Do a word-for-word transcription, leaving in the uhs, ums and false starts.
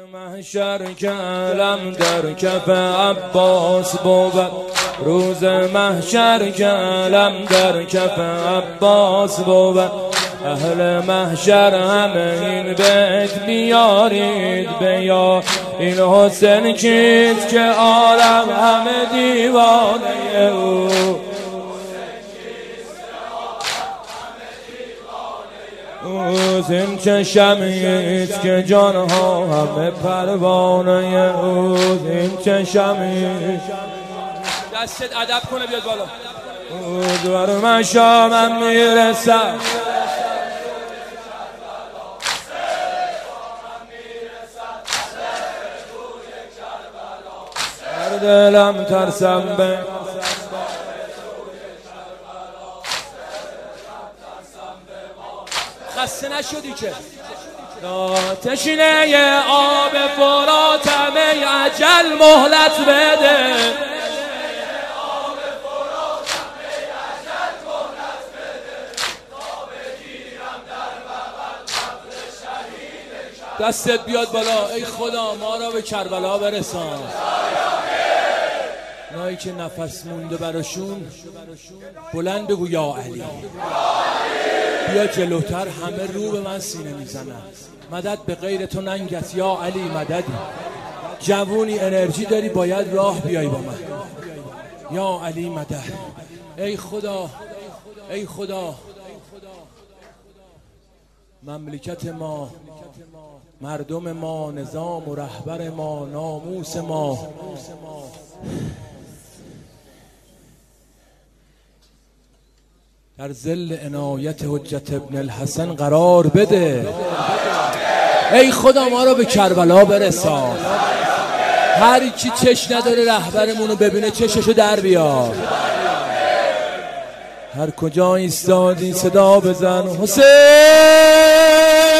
محشر کلم در کف عباس بود، روز محشر کلم در کف عباس بود. اهل محشر همه این بیت بیارید بیار، این حسین کیست که عالم همه دیوانه او. این چشمیست که جانها همه پروانه او. این چشمیست دستت ادب کنه بیاد بالا. دور مشامم میرسد، در دلم ترسم به خسته نشدی که تشنه آب فراتم ای اجل مهلت بده. دستت بیاد بالا. ای خدا ما را به کربلا برسان. اونایی که نفس مونده براشون بلند بگو یا علی. بیا جلوتر، همه رو به من سینه میزنن. مدد به غیر تو ننگت یا علی مددی. جوونی انرژی داری باید راه بیای با من یا علی مدد. ای خدا ای خدا مملکت ما، مردم ما، نظام و رهبر ما، ناموس ما در ظل عنایت حجت ابن الحسن قرار بده. ای خدا ما رو به کربلا برسان. هر کی چش نداره رهبرمونو ببینه چششو در بیار. هر کجا ایستادی صدا بزن حسین.